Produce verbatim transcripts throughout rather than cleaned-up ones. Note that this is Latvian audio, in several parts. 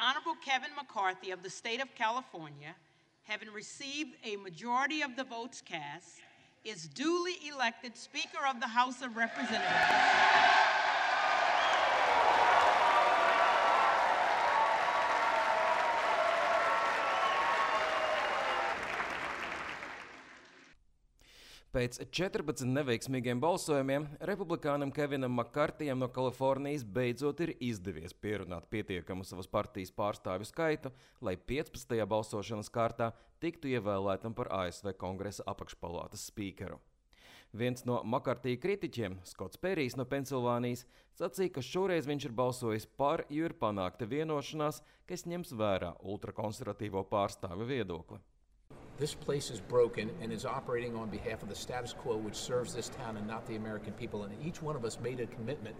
Honorable Kevin McCarthy of the state of California, having received a majority of the votes cast, is duly elected Speaker of the House of Representatives. Pēc četrpadsmit neveiksmīgiem balsojumiem republikānam Kevinam Makartijam no Kalifornijas beidzot ir izdevies pierunāt pietiekamu savas partijas pārstāvju skaitu, lai piecpadsmitajā balsošanas kārtā tiktu ievēlētam par A S V Kongresa apakšpalātas spīkeru. Viens no Makartija kritiķiem, Skots Perijs no Pensilvānijas, sacīja, ka šoreiz viņš ir balsojis par, jo ir panākta vienošanās, kas ņems vērā ultrakonservatīvo pārstāvju viedokli. This place is broken and is operating on behalf of the status quo, which serves this town and not the American people. And each one of us made a commitment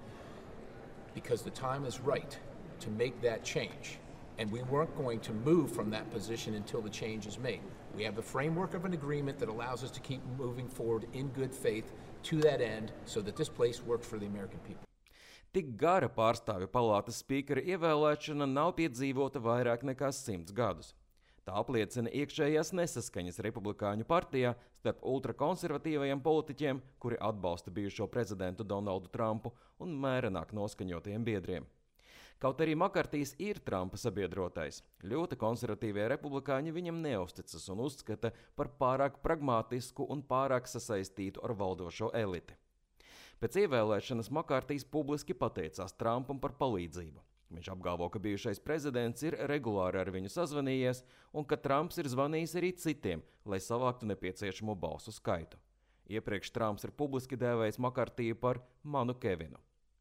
because the time is right to make that change. And we weren't going to move from that position until the change is made. We have the framework of an agreement that allows us to keep moving forward in good faith to that end so that this place works for the American people. Tik gara pārstāvju palātas spīkera ievēlēšana nav piedzīvota vairāk nekā simts gadus. Tā apliecina iekšējās nesaskaņas republikāņu partijā starp ultrakonservatīvajiem politiķiem, kuri atbalsta bijušo prezidentu Donaldu Trumpu un mērenāk noskaņotiem biedriem. Kaut arī Makartijs ir Trumpa sabiedrotais, ļoti konservatīvie republikāņi viņam neusticas un uzskata par pārāk pragmātisku un pārāk sasaistītu ar valdošo eliti. Pēc ievēlēšanas Makartijs publiski pateicās Trumpam par palīdzību. Viņš apgalvo, ka bijušais prezidents ir regulāri ar viņu sazvanījies un ka Trumps ir zvanījis arī citiem, lai savāktu nepieciešamo balsu skaitu. Iepriekš Trumps ir publiski dēvējis Makartiju par manu Kevinu.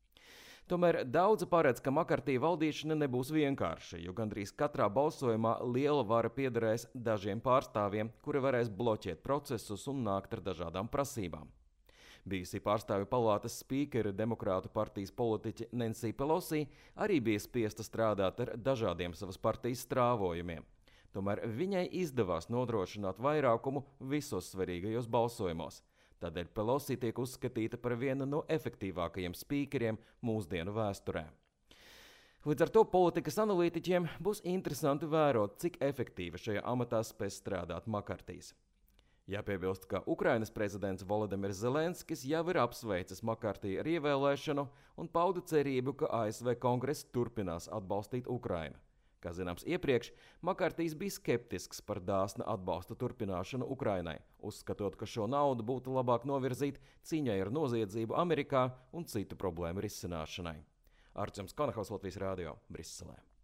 Tomēr daudzi paredz, ka Makartija valdīšana nebūs vienkārša, jo gandrīz katrā balsojumā liela vara piederēs dažiem pārstāvjiem, kuri varēs bloķēt procesus un nākt ar dažādām prasībām. Bijusī pārstāvju palātas spīkere demokrātu partijas politiķe Nancy Pelosi arī bija spiesta strādāt ar dažādiem savas partijas strāvojumiem. Tomēr viņai izdevās nodrošināt vairākumu visos svarīgajos balsojumos. Tādēļ Pelosi tiek uzskatīta par vienu no efektīvākajiem spīkeriem mūsdienu vēsturē. Līdz ar to politikas analītiķiem būs interesanti vērot, cik efektīvi šajā amatā spēs strādāt Makartijs. Jāpiebilst, ka Ukrainas prezidents Volodimirs Zelenskis jau ir apsveicis Makartiju ar ievēlēšanu un pauda cerību, ka A S V Kongress turpinās atbalstīt Ukrainu. Kā zināms iepriekš, Makartijs bija skeptisks par dāsna atbalsta turpināšanu Ukrainai, uzskatot, ka šo naudu būtu labāk novirzīt cīņai ar noziedzību Amerikā un citu problēmu risināšanai. Arčuns Konahaus, Latvijas Rādio, Briselē.